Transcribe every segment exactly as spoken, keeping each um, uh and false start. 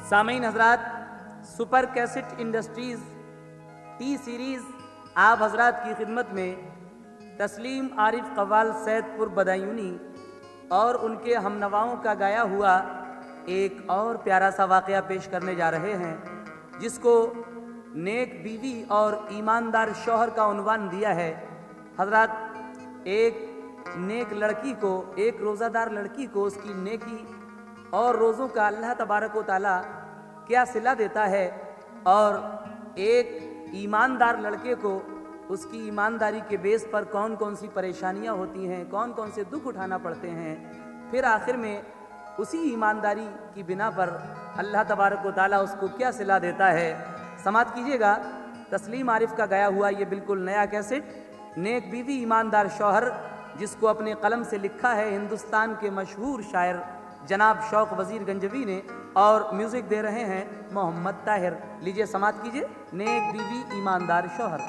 सामीन हजरात, Super Cassette Industries T Series आप हजरात की खिदमत में तस्लीम आरिफ कव्वाल सैदपुर बदायूनी और उनके हमनवाओं का गाया हुआ एक और प्यारा सा वाक़या पेश करने जा रहे हैं, जिसको नेक बीवी और ईमानदार शौहर का उन्वान दिया है। हजरात, एक नेक लड़की को, एक रोज़ादार लड़की को उसकी नेकी और रोज़ों का अल्लाह तबारक व तआला क्या सिला देता है, और एक ईमानदार लड़के को उसकी ईमानदारी के बेस पर कौन कौन सी परेशानियां होती हैं, कौन कौन से दुख उठाना पड़ते हैं, फिर आखिर में उसी ईमानदारी की बिना पर अल्लाह तबारक व तआला उसको क्या सिला देता है। समात कीजिएगा तस्लीम आरिफ का गाया हुआ ये बिल्कुल नया कैसेट नेक बीवी ईमानदार शौहर, जिसको अपने कलम से लिखा है हिंदुस्तान के मशहूर शायर जनाब शौक वजीर गंजवी ने, और म्यूजिक दे रहे हैं मोहम्मद ताहिर। लीजिए समात कीजिए नेक बीवी ईमानदार शौहर।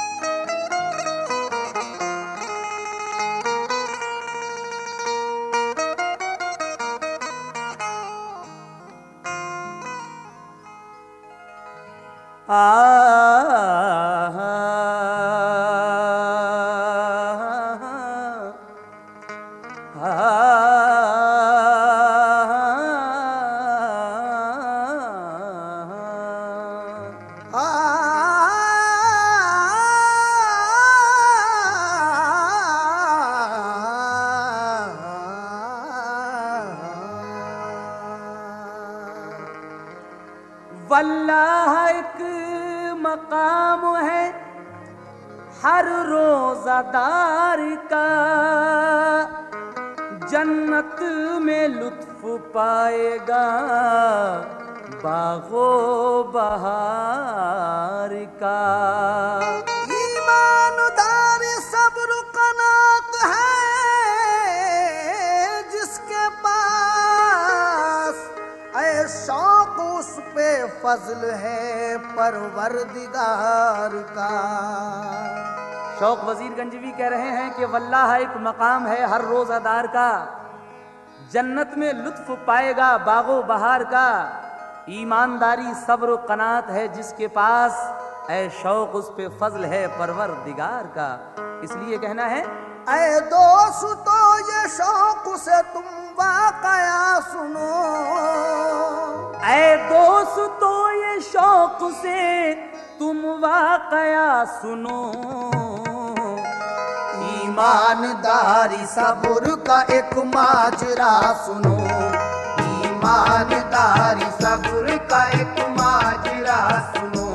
वल्लाह एक मकाम है हर रोज़ादार का, जन्नत में लुत्फ पाएगा बागो बहार का। ईमानदार सब्र कनात है जिसके पास, ऐ शौक उस पे फजल है परवरदिगार का। शौक वजीर गंजवी कह रहे हैं कि वल्लाह एक मकाम है हर रोज़ादार का, जन्नत में लुत्फ पाएगा बागो बहार का। ईमानदारी सब्र कनात है जिसके पास, ऐ शौक उस पे फजल है परवरदिगार का। इसलिए कहना है ऐ दोस्तों ये शौक से तुम वाकया सुनो, ऐ दोस्तों ये शौक से तुम वाकया सुनो। ईमानदारी सब्र का एक माजरा सुनो, ईमानदारी सब्र का एक माजरा सुनो,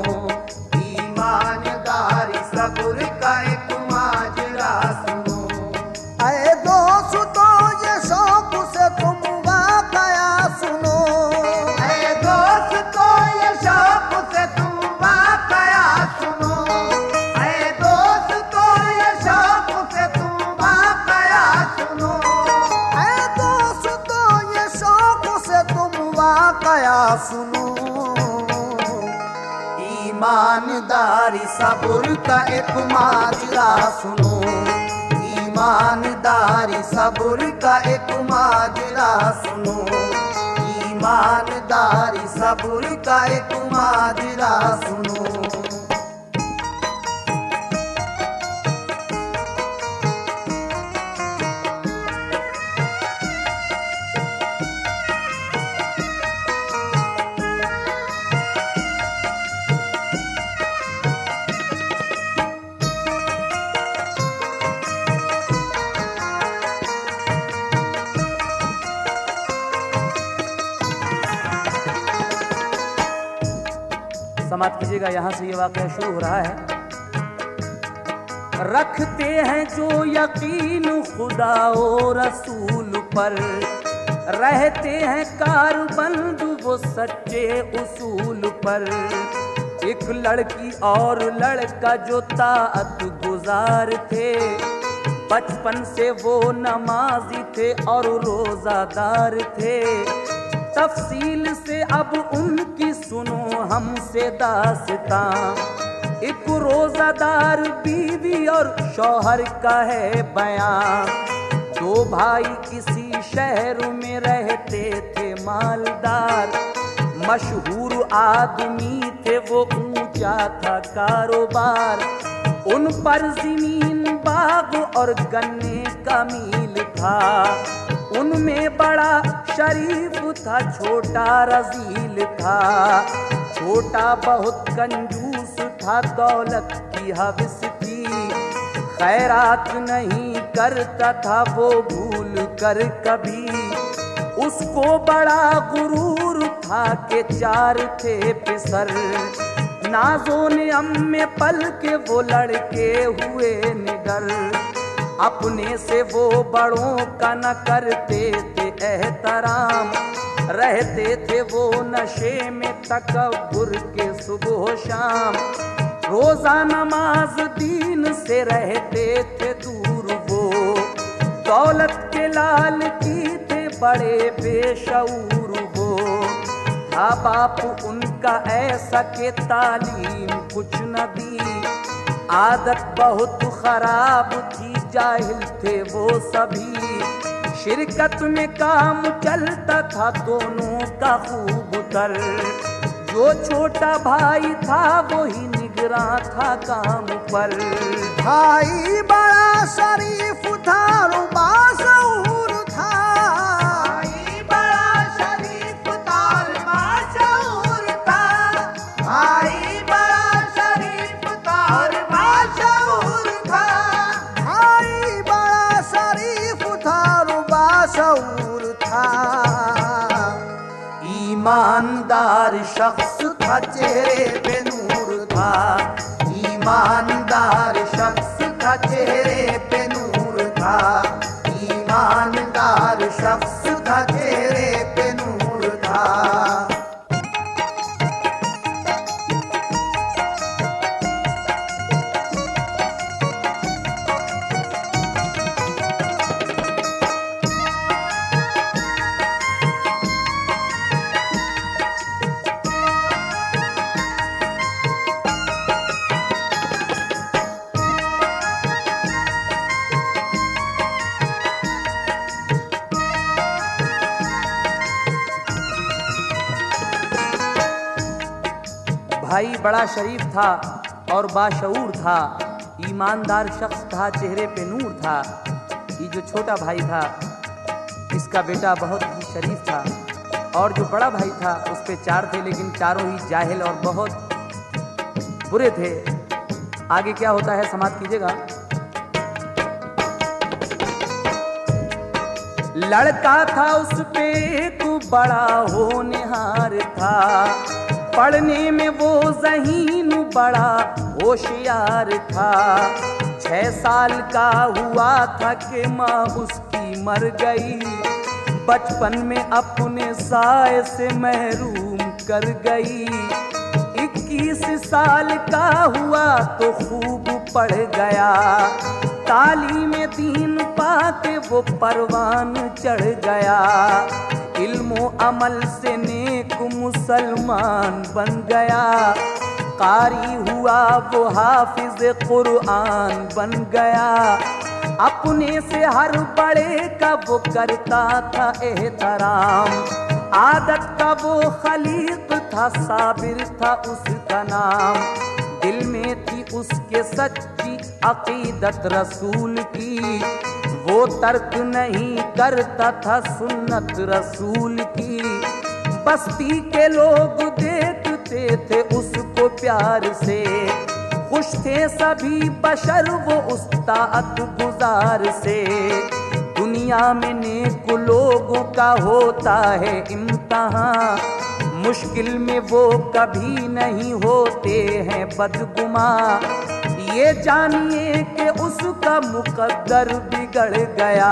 ईमानदारी सब्र का एक माजरा सुनो। ऐ दोस्तों ये शौक से तुम वाकया सुनो, ऐ दोस्तों ये शौक से तुम वाकया सुनो, ऐ दोस्तों ये शौक से तुम वाकया सुनो, ऐ दोस्तों ये शौक से तुम वाकया सुनो। ईमानदारी सब्र का एक माजरा सुनो, ईमानदारी सब्र का एक माजरा सुनो, ईमानदारी सब्र का एक माजरा सुनो। समाप्त कीजिएगा, यहाँ से ये वाक़या शुरू हो रहा है। रखते हैं जो यकीन खुदा और रसूल पर, रहते हैं कारबंद वो सच्चे उसूल पर। एक लड़की और लड़का जो ताअत गुजार थे, बचपन से वो नमाजी थे और रोज़ादार थे। तफसील से अब उनकी सुनो हमसे दास्तां, एक रोज़ादार बीवी और शौहर का है बयां। दो भाई किसी शहर में रहते थे मालदार, मशहूर आदमी थे वो, ऊंचा था कारोबार, उन पर जमीन बाग और गन्ने का मील था। उनमें बड़ा शरीफ था, छोटा रजील था, छोटा बहुत कंजूस था, दौलत की हवस थी, खैरात नहीं करता था वो भूल कर कभी। उसको बड़ा गुरूर था के चार थे पिसर, नाजो ने अम्मे पल के वो लड़के हुए निडर। अपने से वो बड़ों का न करते थे एहतराम, रहते थे वो नशे में तकब्बुर के सुबह शाम। रोजा नमाज दीन से रहते थे दूर वो, दौलत के लालची थे बड़े बेशऊर वो। था बाप उनका ऐसा के तालीम कुछ न दी, आदत बहुत खराब थी, जाहिल थे वो सभी। शिरकत में काम चलता था दोनों का खूब तर, जो छोटा भाई था वही निगरां था काम पर। भाई बड़ा शरीफ था, बाशऊर था, भाई बड़ा शरीफ था, बाशऊर था, भाई बड़ा शरीफ था, बाशऊर था, भाई बड़ा शरीफ था, बाशऊर था। ईमानदार शख्स था, चेहरे पे नूर था, ईमानदार शख्स था, चेहरे पे नूर था, ईमानदार शख्स था, चेहरे पे नूर था। भाई बड़ा शरीफ था और बाशऊर था, ईमानदार शख्स था, चेहरे पे नूर था। ये जो छोटा भाई था इसका बेटा बहुत ही शरीफ था, और जो बड़ा भाई था उस पे चार थे, लेकिन चारों ही जाहिल और बहुत बुरे थे। आगे क्या होता है समाप्त कीजिएगा। लड़का था उस पे एक बड़ा होनहार था, पढ़ने में वो ज़हीन बड़ा होशियार था। छह साल का हुआ था कि माँ उसकी मर गई, बचपन में अपने साए से महरूम कर गई। इक्कीस साल का हुआ तो खूब पढ़ गया, तालीम दीन पाके वो परवान चढ़ गया। इल्मो अमल से नेक मुसलमान बन गया, कारी हुआ वो हाफिज कुरान बन गया। अपने से हर बड़े का वो करता था एहतराम, आदत का वो खलीक था, साबिर था उसका नाम। दिल में थी उसके सच्ची अकीदत रसूल की, वो तर्क नहीं करता था सुन्नत रसूल की। बस्ती के लोग देखते थे उसको प्यार से, खुश थे सभी बशर वो उस्ताद गुजार से। दुनिया में नेक लोगों का होता है इम्तिहान, मुश्किल में वो कभी नहीं होते हैं बदगुमा। ये जानिए कि उसका मुकद्दर बिगड़ गया,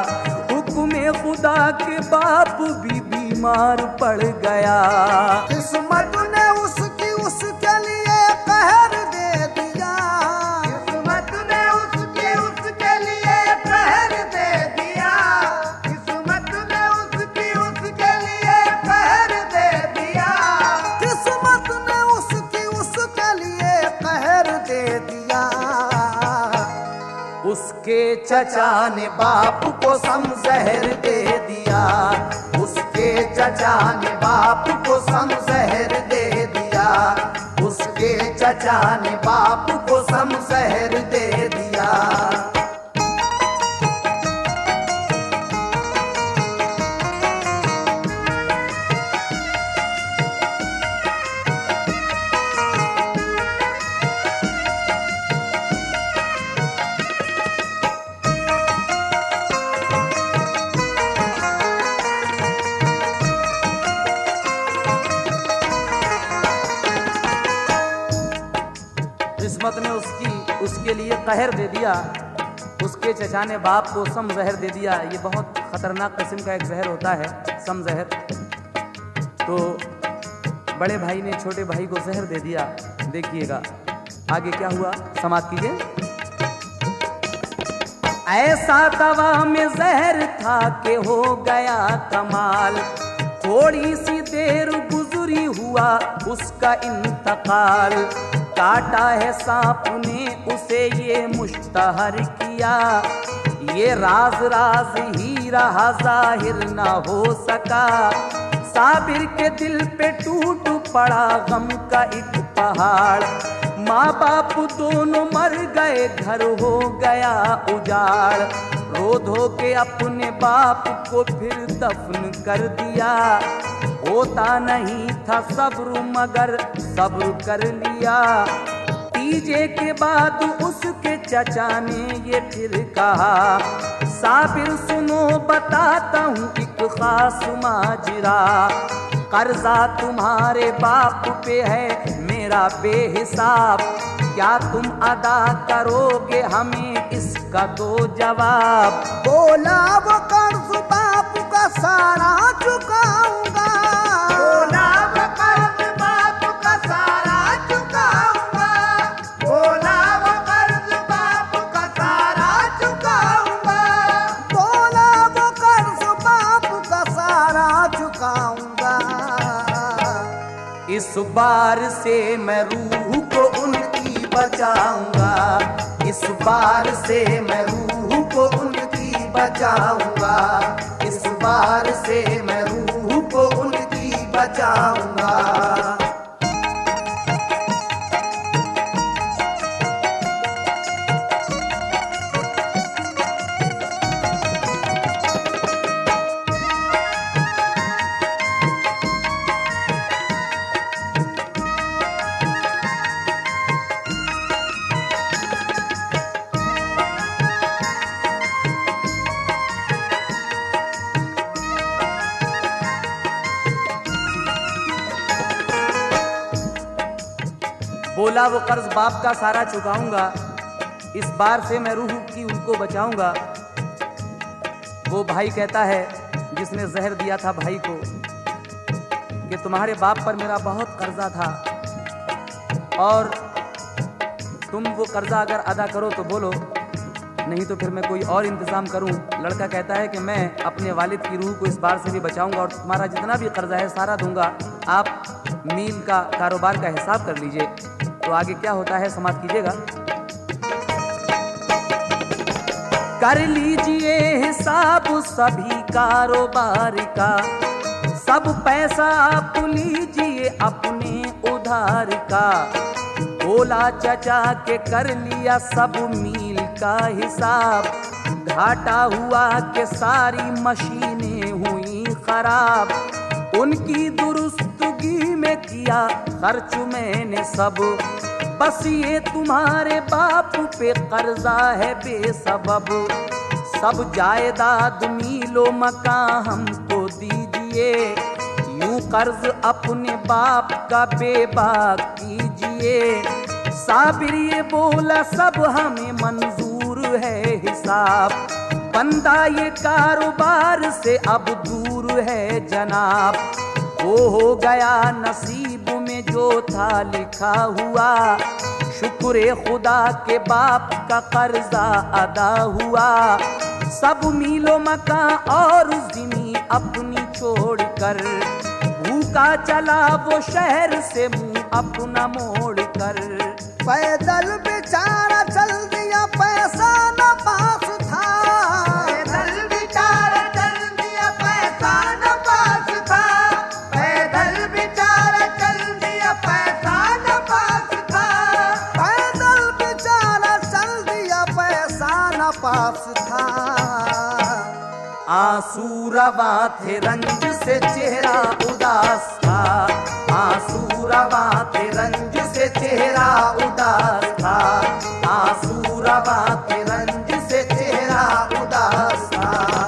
हुक्म खुदा के बाप भी बीमार पड़ गया। किस्मत ने उसकी उसके लिए कहर दे दिया, किस्मत ने उसकी उसके लिए कहर दे दिया, किस्मत ने उसकी उसके लिए कहर दे दिया, किस्मत ने उसकी उसके लिए कहर दे दिया। उसके चचा ने बाप को समजहर दे दिया, उसके चचा ने बाप को समजहर दे दिया, उसके चचा ने बाप को समजहर दे दिया। किस्मत ने उसकी उसके लिए कहर दे दिया, उसके चचा ने बाप को सम जहर दे दिया। ये बहुत खतरनाक किस्म का एक जहर होता है, सम जहर। तो बड़े भाई ने छोटे भाई को जहर दे दिया। देखिएगा आगे क्या हुआ, समाप्त कीजिए। ऐसा दवा में जहर था कि हो गया कमाल, थोड़ी सी देर गुजरी हुआ उसका इंतकाल। काटा है सांप ने उसे ये मुश्तहर किया, ये राज राज ही रहा जाहिर ना हो सका। साबिर के दिल पे टूट पड़ा गम का एक पहाड़, माँ बाप दोनों मर गए, घर हो गया उजाड़। रो धो के अपने बाप को फिर दफन कर दिया, होता नहीं था सब्र मगर सब्र कर लिया। तीजे के बाद उसके चचा ने ये फिर कहा, साबिर सुनो बताता हूँ एक खास माजरा। कर्जा तुम्हारे बाप पे है मेरा बेहिसाब, क्या तुम अदा करोगे हमें इसका दो जवाब। बोला वो कर्ज बाप का सारा चुकाऊंगा, बोला वो कर्ज बाप का सारा चुकाऊंगा, बोला वो कर्ज बाप का सारा चुकाऊंगा, बोला वो कर्ज बाप का सारा चुकाऊंगा। इस बार से मैं रूह को उनकी बचाऊंगा, इस बार से मैं रूह को उनकी बचाऊंगा, इस बार से मैं रूह को उनकी बचाऊंगा। बोला वो कर्ज बाप का सारा चुकाऊंगा, इस बार से मैं रूह की उनको बचाऊंगा। वो भाई कहता है जिसने जहर दिया था भाई को कि तुम्हारे बाप पर मेरा बहुत कर्जा था और तुम वो कर्जा अगर अदा करो तो बोलो, नहीं तो फिर मैं कोई और इंतजाम करूं। लड़का कहता है कि मैं अपने वालिद की रूह को इस बार से भी बचाऊंगा और तुम्हारा जितना भी कर्जा है सारा दूंगा, आप मील का कारोबार का हिसाब कर लीजिए। तो आगे क्या होता है समाप्त कीजिएगा। कर लीजिए हिसाब सभी कारोबार का, सब पैसा आप लीजिए अपने उधार का। बोला चचा के कर लिया सब मील का हिसाब, घाटा हुआ के सारी मशीनें हुई खराब। उनकी दुरुस्तगी में किया खर्च मैंने सब, बस ये तुम्हारे बाप पे कर्जा है बेसबब। सब जायदाद मीलो मकान हमको दीजिए, यूं कर्ज अपने बाप का बेबाक कीजिए। साबिर ये बोला सब हमें मंजूर है हिसाब, बंदा ये कारोबार से अब दूर है जनाब। वो हो गया नसीब में जो था लिखा हुआ, शुक्र खुदा के बाप का कर्जा अदा हुआ। सब मीलो मकान और ज़मीन अपनी छोड़कर, भूखा चला वो शहर से मुंह अपना मोड़ कर। पैदल बेचारा चल दिया पैसा न पास था, पैदल बेचारा चल दिया पैसा न पास था, था। आंसू रवा थे रंज से चेहरा उदास था, आंसू रवा थे रंज से चेहरा उदास था, आंसू रवा थे रंज से चेहरा उदास था।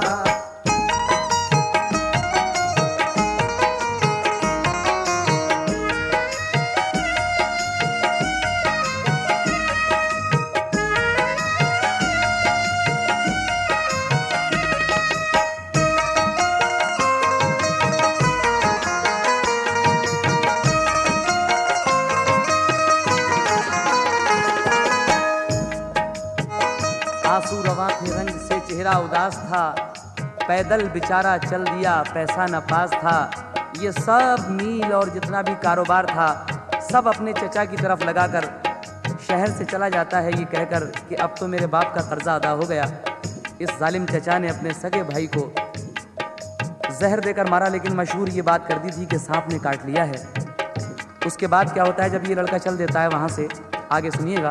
आंसू रवा थे रंग से चेहरा उदास था, पैदल बेचारा चल दिया पैसा न पास था। ये सब मील और जितना भी कारोबार था सब अपने चचा की तरफ लगाकर शहर से चला जाता है, ये कहकर कि अब तो मेरे बाप का कर्जा अदा हो गया। इस जालिम चचा ने अपने सगे भाई को जहर देकर मारा, लेकिन मशहूर ये बात कर दी थी कि सांप ने काट लिया है। उसके बाद क्या होता है जब ये लड़का चल देता है वहां से, आगे सुनिएगा।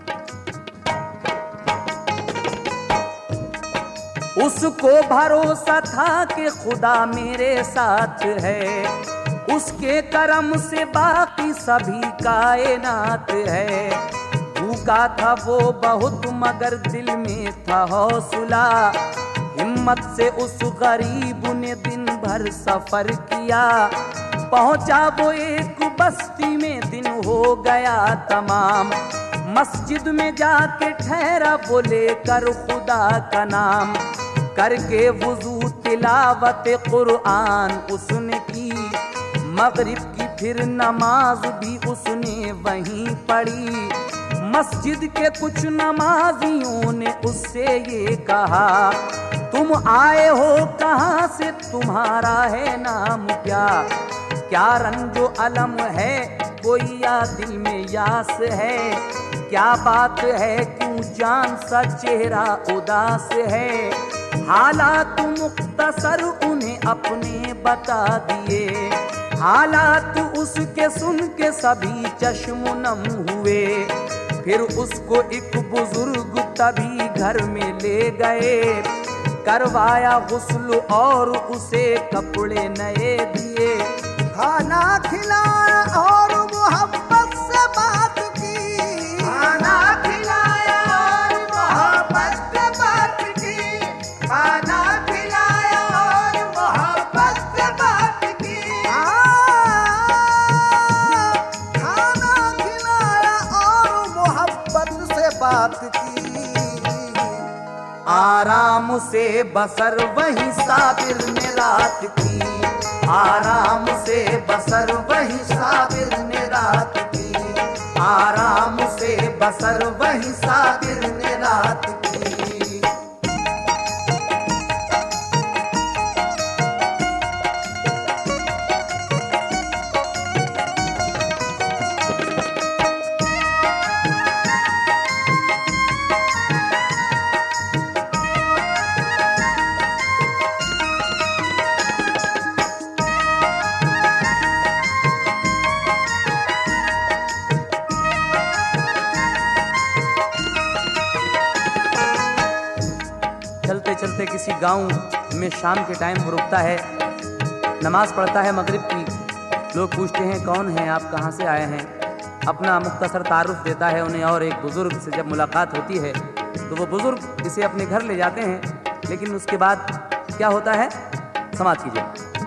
उसको भरोसा था कि खुदा मेरे साथ है, उसके करम से बाकी सभी कायनात है। भूखा था वो बहुत मगर दिल में था हौसला, हिम्मत से उस गरीब ने दिन भर सफर किया। पहुंचा वो एक बस्ती में दिन हो गया तमाम, मस्जिद में जाके ठहरा वो लेकर खुदा का नाम। करके वुजू तिलावत कुरान उसने की, मगरिब की फिर नमाज भी उसने वहीं पढ़ी। मस्जिद के कुछ नमाजियों ने उससे ये कहा, तुम आए हो कहाँ से, तुम्हारा है नाम क्या? क्या रंजो अलम है कोई या दिल में यास है? क्या बात है क्यों जान सा चेहरा उदास है? हालात मुख्तसर उन्हें अपने बता दिए, हालात उसके सुन के सभी चश्म नम हुए। फिर उसको एक बुजुर्ग तभी घर में ले गए, करवाया गुस्ल और उसे कपड़े नए दिए। खाना खिलाया और मोहब्बत से बात की, खाना खिलाया और मोहब्बत से बात की, खाना खिलाया और मोहब्बत से बात की। खाना खिलाया और मोहब्बत से बात की। आराम से बसर वही साबिर ने रात की, आराम से बसर वही साबिर ने रात की, आराम से बसर वही साबिर ने रात की। चलते चलते किसी गांव में शाम के टाइम वो रुकता है, नमाज पढ़ता है मगरिब की। लोग पूछते हैं कौन है आप, कहाँ से आए हैं? अपना मुख्तसर तारुफ देता है उन्हें, और एक बुजुर्ग से जब मुलाकात होती है तो वो बुजुर्ग इसे अपने घर ले जाते हैं। लेकिन उसके बाद क्या होता है समाज कीजिए।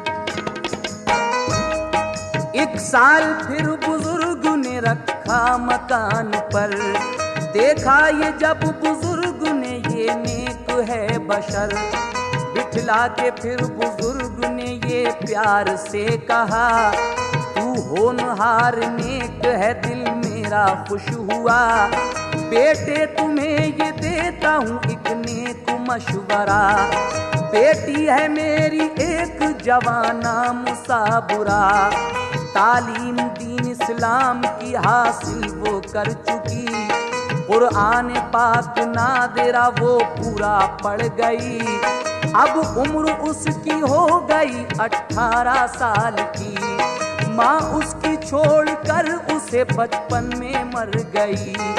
एक साल फिर बुजुर्ग ने रखा मकान पर, देखा ये जब बुजुर्ग ने ये नेक है बशर। बिठला के फिर बुजुर्ग ने ये प्यार से कहा, तू होनहार नेक है दिल मेरा खुश हुआ। बेटे तुम्हें ये देता हूँ एक नेक मशवरा, बेटी है मेरी एक जवाना मुसाबुरा। तालीम दीन इस्लाम की हासिल वो कर चुकी, कुरान पाक नादिरा वो पूरा पढ़ गई। अब उम्र उसकी हो गई अठारह साल की, माँ उसकी छोड़कर उसे बचपन में मर गई।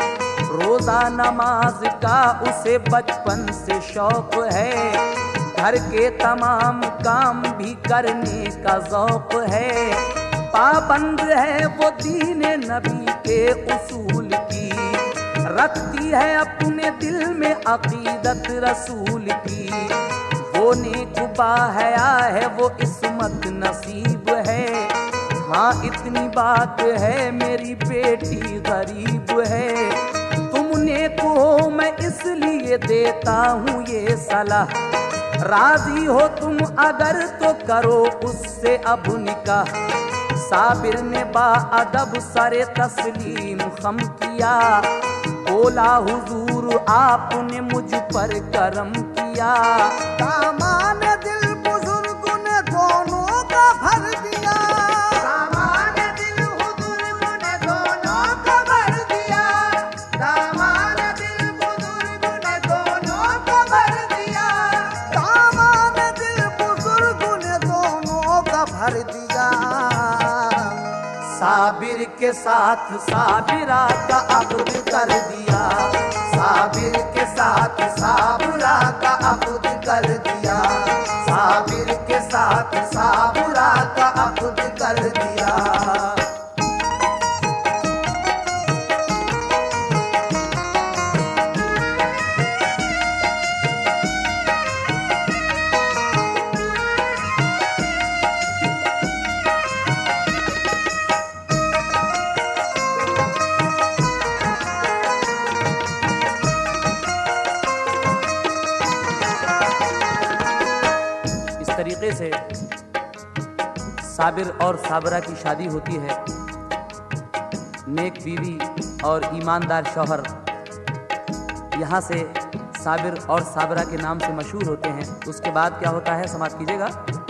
रोजा नमाज का उसे बचपन से शौक है, घर के तमाम काम भी करने का ज़ौक़ है। पाबंद है वो दीने नबी के उसूल की, रखती है अपने दिल में अकीदत रसूल की। वो नेकुबा हया है, वो इस्मत नसीब है। हाँ इतनी बात है मेरी बेटी गरीब है। तुमने को मैं इसलिए देता हूँ ये सलाह, राजी हो तुम अगर तो करो उससे अब निकाह। साबिर ने बाअदब सरे तस्लीम खम किया, बोला हुजूर आपने मुझ पर करम किया। सामान दिल बुजुर्ग ने दोनों का भर दिया, सामान दिल बुजुर्ग ने दोनों का भर दिया, सामान दिल बुजुर्ग ने दोनों का भर दिया, सामान दिल बुजुर्ग ने दोनों का भर दिया। साबिर के साथ साबिरा का अक़द कर दिया, साबिर के साथ साबुरा का अक़द कर दिया, साबिर के साथ साबुरा का अक़द कर दिया। तरीके से साबिर और साबरा की शादी होती है। नेक बीवी और ईमानदार शौहर यहाँ से साबिर और साबरा के नाम से मशहूर होते हैं। उसके बाद क्या होता है समाप्त कीजिएगा।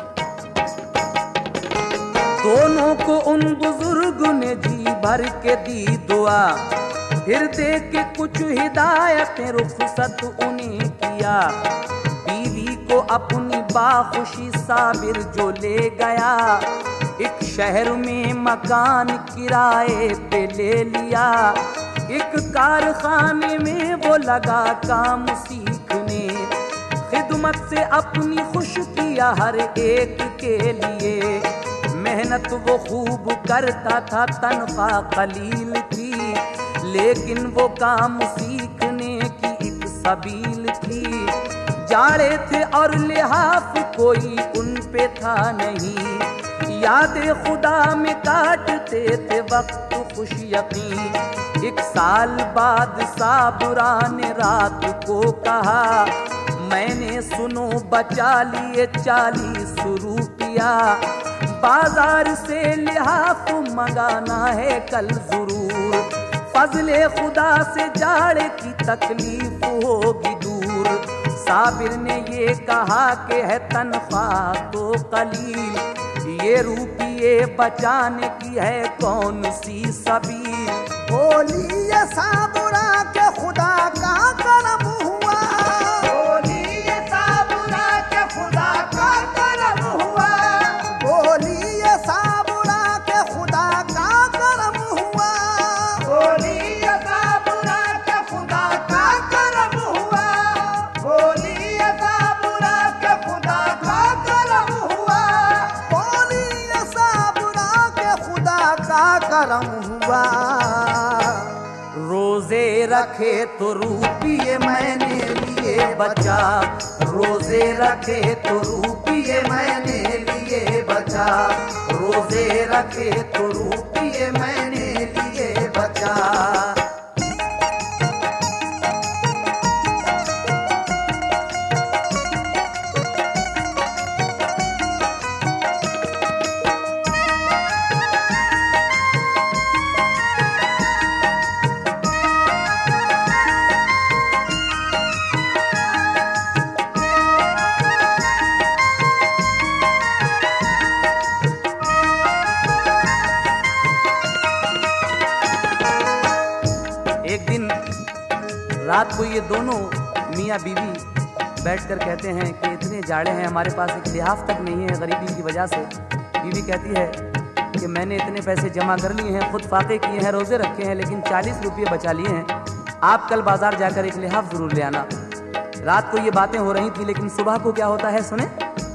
दोनों को उन बुजुर्ग ने जी भर के दी दुआ, फिर दे के कुछ हिदायतें रुखसत उन्हें किया। बीवी को अपनी बाखुशी साबिर जो ले गया, एक शहर में मकान किराए पे ले लिया। एक कारखाने में वो लगा काम सीखने, खिदमत से अपनी खुश किया हर एक के लिए। मेहनत वो खूब करता था, तनख्वाह कलील थी, लेकिन वो काम सीखने की एक सबील थी। जाड़े थे और लिहाफ कोई उन पे था नहीं, यादें खुदा में काटते थे वक्त खुश यकीन। एक साल बाद साबुरा ने रात को कहा, मैंने सुनो बचा लिए चालीस रुपया, बाजार से लिहाफ मंगाना है कल जरूर। फजले खुदा से जाड़े की तकलीफ होगी दूर। साबिर ने ये कहा कि है तनख्वाह तो कलील, ये रुपये बचाने की है कौन सी सबील। बोली ये साबुरा के खुदा का करम हुआ, बोली ये साबुरा के खुदा का करम हुआ, बोली ये साबुरा के खुदा का करम हुआ, बोली ये साबुरा के खुदा का करम हुआ, बोली ये साबुरा के खुदा का करम हुआ, बोली ये साबुरा के खुदा का करम हुआ। रोजे रखे तो रुपये मैंने लिए बचा, रोजे रखे तो रुपये मैंने लिए बचा, रोजे रखे तो रुपये मैंने लिए बचा। रात को ये दोनों मियाँ बीवी बैठकर कहते हैं कि इतने जाड़े हैं, हमारे पास एक लिहाफ तक नहीं है गरीबी की वजह से। बीवी कहती है कि मैंने इतने पैसे जमा कर लिए हैं, खुद फाके किए हैं, रोज़े रखे हैं, लेकिन चालीस रुपये बचा लिए हैं। आप कल बाजार जाकर एक लिहाफ जरूर ले आना। रात को ये बातें हो रही थी, लेकिन सुबह को क्या होता है सुने।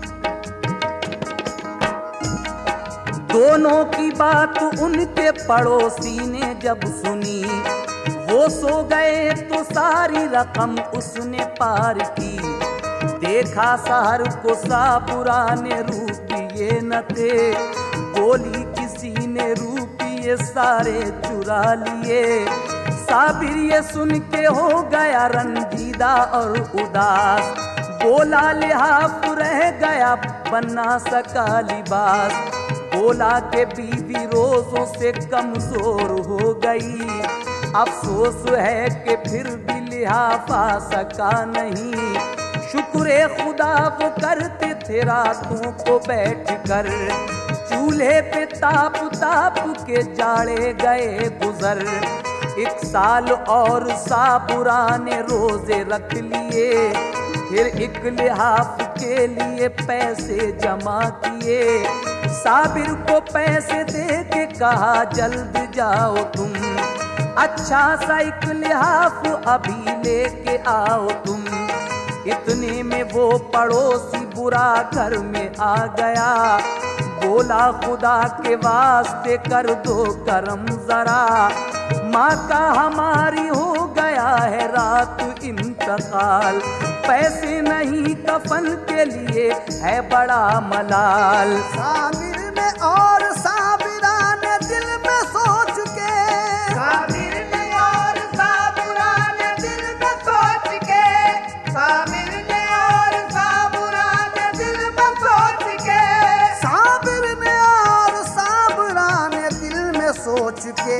दोनों की बात उनके पड़ोसी ने जब सुनी, वो सो गए तो सारी रकम उसने पार की। देखा शहर को साबुरा ने रुपये न थे, बोली किसी ने रुपये सारे चुरा लिए। साबिर ये सुन के हो गया रंजीदा और उदास, बोला लिहाफ रह गया बना सका लिबास। बोला के बीवी रोजों से कमजोर हो गई, अफसोस है कि फिर भी लिहाफ आ सका नहीं। शुक्र खुदा वो करते थे रातों को बैठ कर, चूल्हे पे ताप ताप के जाड़े गए गुजर। एक साल और साबुरा ने रोजे रख लिए, फिर एक लिहाफ के लिए पैसे जमा किए। साबिर को पैसे दे के कहा जल्द जाओ तुम, अच्छा सा एक लिहाफ अभी लेके आओ तुम। इतने में वो पड़ोसी बुरा घर में आ गया, बोला खुदा के वास्ते कर दो करम जरा। माँ का हमारी हो गया है रात इंतकाल, पैसे नहीं कफन के लिए है बड़ा मलाल। साबिर ने और साबिरा ने दिल में सोच के, साबिर ने और साबुरा ने दिल में सोच के, साबिर ने और साबुरा ने दिल में सोच के, साबिर ने और साबिरा ने दिल में सोच के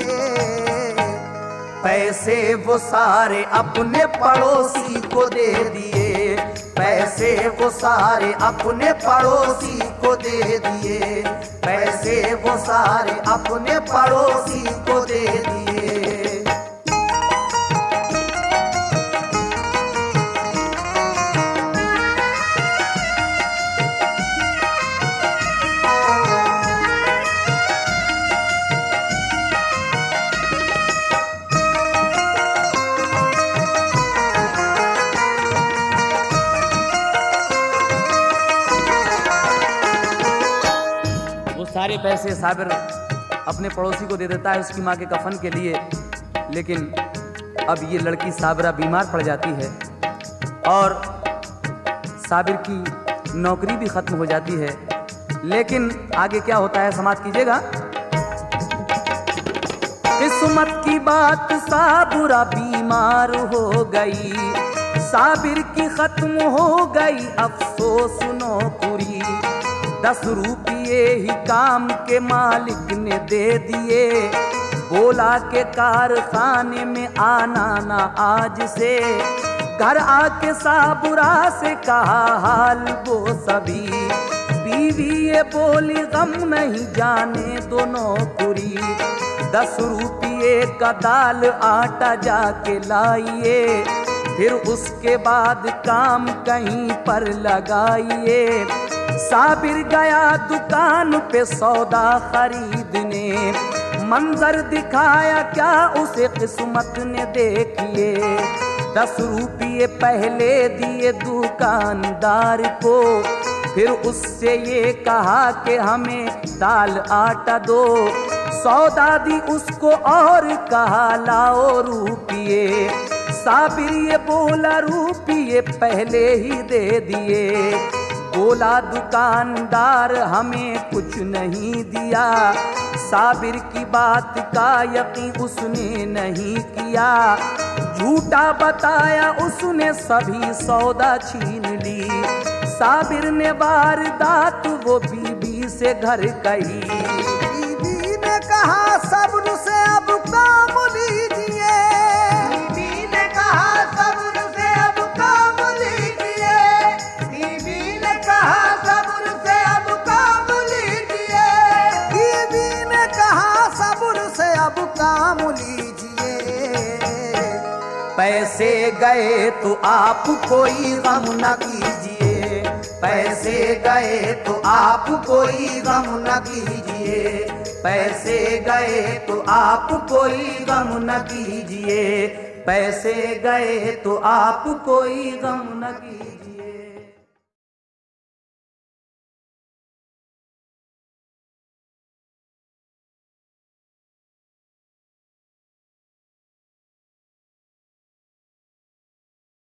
पैसे वो सारे अपने पड़ोसी को दे दिए। पैसे वो सारे अपने पड़ोसी को दे दिए। पैसे वो सारे अपने पड़ोसी को दे दिए। सारे पैसे साबिर अपने पड़ोसी को दे देता है उसकी माँ के कफन के लिए। लेकिन अब ये लड़की साबिरा बीमार पड़ जाती है और साबिर की नौकरी भी खत्म हो जाती है। लेकिन आगे क्या होता है समाप्त कीजिएगा। किस्मत की बात साबिरा बीमार हो गई, साबिर की खत्म हो गई अफसोस नौकरी। दस रुपये ही काम के मालिक ने दे दिए, बोला के कारखाने में आना ना आज से। घर आके साबुरा से कहा हाल वो सभी, बीवी ये बोली गम नहीं जाने दो नौकरी। दस रुपये का दाल आटा जाके लाइए, फिर उसके बाद काम कहीं पर लगाइए। साबिर गया दुकान पे सौदा खरीदने, मंजर दिखाया क्या उसे किस्मत ने देखिए। दस रुपये पहले दिए दुकानदार को, फिर उससे ये कहा कि हमें दाल आटा दो। सौदा दी उसको और कहा लाओ रुपये। साबिर ये बोला रुपये पहले ही दे दिए, बोला दुकानदार हमें कुछ नहीं दिया। साबिर की बात का यकीन उसने नहीं किया, झूठा बताया उसने सभी सौदा छीन ली। साबिर ने वारदात वो बीबी से घर कही, बीबी ने कहा सब्र से अब काम लीजिए। बीबी ने कहा सब्र से अब काम लीजिए। बीबी ने कहा सब्र से अब काम लीजिए। बीबी ने कहा सब्र से अब काम लीजिए। पैसे गए तो आप कोई गम न कीजिए। पैसे गए तो आप कोई गम न कीजिए। पैसे गए तो आप कोई गम न कीजिए। पैसे गए तो आप कोई गम न कीजिए।